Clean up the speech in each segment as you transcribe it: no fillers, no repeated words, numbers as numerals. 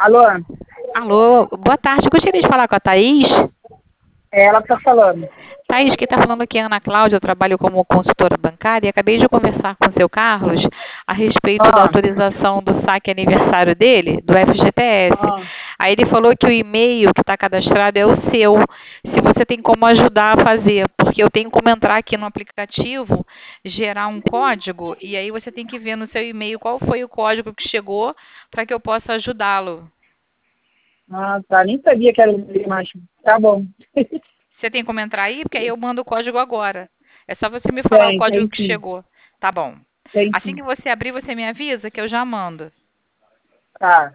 Alô? Alô, boa tarde. Eu gostaria de falar com a Thaís. É ela que tá falando. Thaís, quem está falando aqui é a Ana Cláudia, eu trabalho como consultora bancária e acabei de conversar com o seu Carlos a respeito da Ah, autorização do saque aniversário dele, do FGTS. ah. Aí ele falou que o e-mail que está cadastrado é o seu, se você tem como ajudar a fazer, porque eu tenho como entrar aqui no aplicativo, gerar um código, e aí você tem que ver no seu e-mail qual foi o código que chegou para que eu possa ajudá-lo. Ah, tá. Nem sabia que era o mais. Tá bom. Você tem como entrar aí? Porque aí eu mando o código agora. É só você me falar o Tem, código tem que sim. chegou. Tá bom. Tem Assim sim. que você abrir, você me avisa que eu já mando. Tá.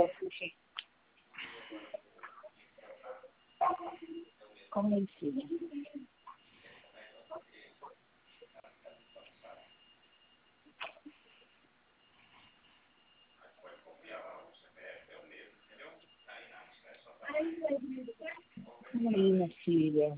Como é isso? Calma aí, minha filha.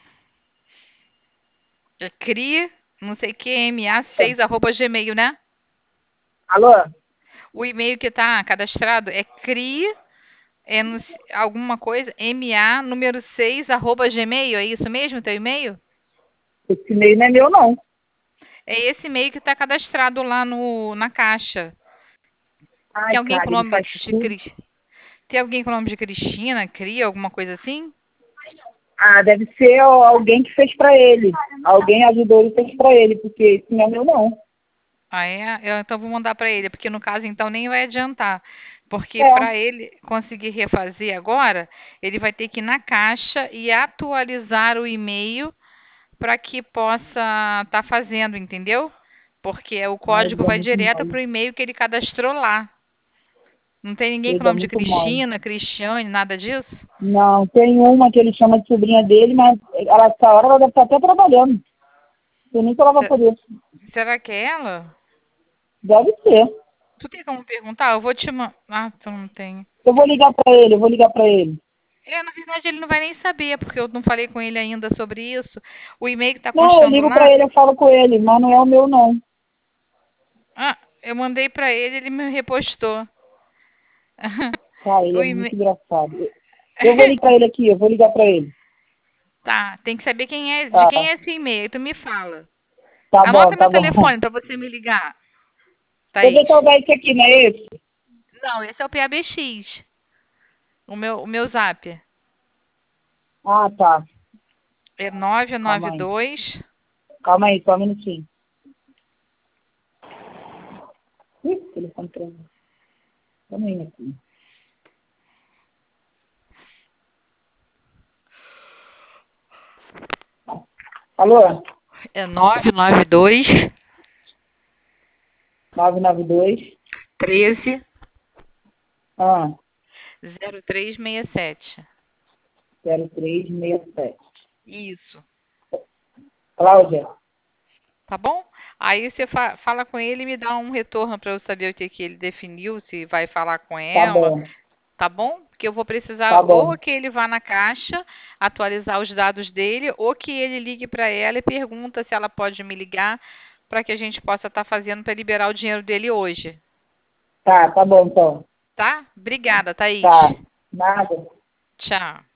É CRI, não sei o que, ma6@gmail, né? Alô? O e-mail que está cadastrado é CRI, alguma coisa, ma número 6 @gmail. É isso mesmo, teu e-mail? Esse e-mail não é meu, não. É esse e-mail que está cadastrado lá na caixa. Ai, Tem alguém com cara, o ele nome faz de tudo. Cris? Tem alguém com o nome de Cristina, Cria, alguma coisa assim? Ah, deve ser alguém que fez pra ele. Alguém ajudou e fez pra ele, porque esse não é meu, não. Ah, é? Então vou mandar para ele, porque no caso então nem vai adiantar. Porque É, para ele conseguir refazer agora, ele vai ter que ir na caixa e atualizar o e-mail para que possa estar fazendo, entendeu? Porque o mas código ele é vai muito direto mole. para o e-mail que ele cadastrou lá. Não tem ninguém com o Ele é nome de muito mole. Cristina, Cristiane, nada disso? Não, tem uma que ele chama de sobrinha dele, mas ela, essa hora ela deve estar até trabalhando. Eu nem que ela vai Se- poder. Será que é ela? Deve ser. Tu tem como perguntar? Eu vou te mandar. Ah, tu não tem. Eu vou ligar pra ele, eu vou ligar pra ele. Na verdade, ele não vai nem saber, porque eu não falei com ele ainda sobre isso. O e-mail que está Não, eu constando ligo pra lá, ele, eu falo com ele, mas não é o meu, não. eu mandei para ele, ele me repostou. Tá, ele O é e-mail. muito engraçado. Eu vou ligar pra ele aqui, eu vou ligar pra ele. Tá, tem que saber de Tá, quem é esse e-mail, tu me fala. tá bom, Anota tá meu bom. telefone para você me ligar, Deixa eu ver Thaís. se eu dar esse aqui, não é esse? Não, esse é o PABX, o meu zap. Ah, tá. É Calma aí. 992. Calma aí, só um minutinho. Ih, o telefone tremendo. Calma aí, minha filha. Alô? É 992 992. 13 Ah, 0367. 0367. Isso. Cláudia? Tá bom? Aí você fala com ele e me dá um retorno para eu saber o que que ele definiu, se vai falar com Tá ela, bom, tá bom? Porque eu vou precisar tá ou bom. que ele vá na caixa atualizar os dados dele, ou que ele ligue para ela e pergunta se ela pode me ligar para que a gente possa estar fazendo para liberar o dinheiro dele hoje, Tá bom então. tá? Obrigada, Thaís. Tá. Nada. Tchau.